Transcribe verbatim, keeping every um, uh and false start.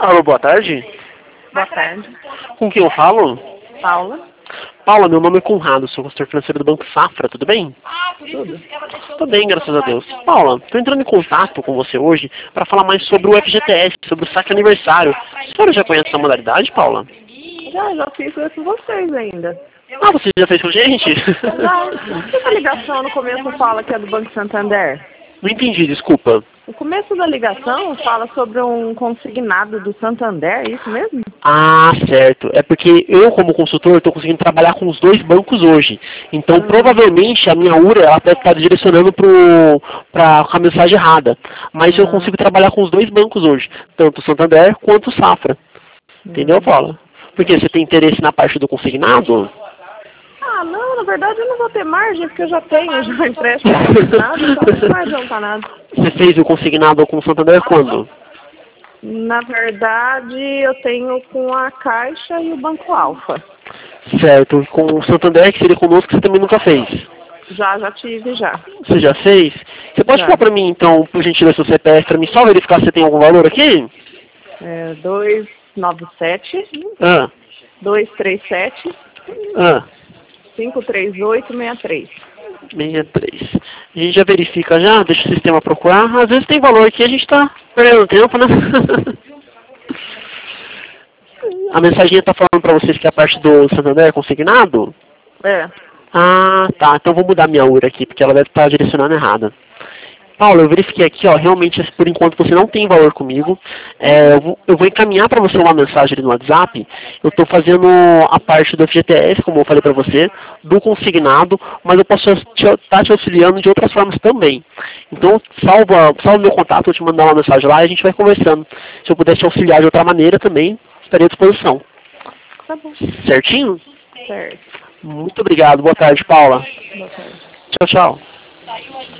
Alô, boa tarde. Boa tarde. Com quem eu falo? Paula. Paula, meu nome é Conrado, sou consultor financeiro do Banco Safra, tudo bem? Tudo. Tudo bem, graças a Deus. Paula, estou entrando em contato com você hoje para falar mais sobre o F G T S, sobre o saque aniversário. A senhora já conhece essa modalidade, Paula? Já, já fiz isso com vocês ainda. Ah, você já fez com a gente? Já. Essa ligação no começo fala que é do Banco Santander? Não entendi, desculpa. O começo da ligação fala sobre um consignado do Santander, é isso mesmo? Ah, certo. É porque eu, como consultor, estou conseguindo trabalhar com os dois bancos hoje. Então, Ah. provavelmente, a minha U R A ela deve estar direcionando para a mensagem errada. Mas eu Ah. consigo trabalhar com os dois bancos hoje, tanto o Santander quanto o Safra. Entendeu, Hum. Paula? Porque você tem interesse na parte do consignado? Ah, não, na verdade eu não vou ter margem, porque eu já tenho já empréstimo consignado, então não vai adiantar nada. Você fez o consignado com o Santander quando? Na verdade, eu tenho com a Caixa e o Banco Alfa. Certo. Com o Santander, que seria conosco, você também nunca fez? Já, já tive, já. Você já fez? Você pode Já. falar para mim, então, por gentileza, seu C P F, para mim só verificar se tem algum valor aqui? É dois nove sete, Ah, dois três sete, ah, cinco três oito seis três. sessenta e três. A gente já verifica já, deixa o sistema procurar. Às vezes tem valor aqui, a gente está perdendo tempo, né? A mensaginha está falando para vocês que é a parte do Santander é consignado? É. Ah, tá. Então vou mudar minha U R A aqui, porque ela deve estar direcionando errada. Paulo, eu verifiquei aqui, ó, realmente, por enquanto você não tem valor comigo. É, eu, vou, eu vou encaminhar para você uma mensagem ali no WhatsApp. Eu estou fazendo a parte do F G T S, como eu falei para você, do consignado, mas eu posso estar te, tá te auxiliando de outras formas também. Então, salva, salva meu contato, eu te mandar uma mensagem lá e a gente vai conversando. Se eu puder te auxiliar de outra maneira também, estaria à disposição. Tá bom. Certinho? Certo. Muito obrigado. Boa tarde, Paula. Boa tarde. Tchau, tchau.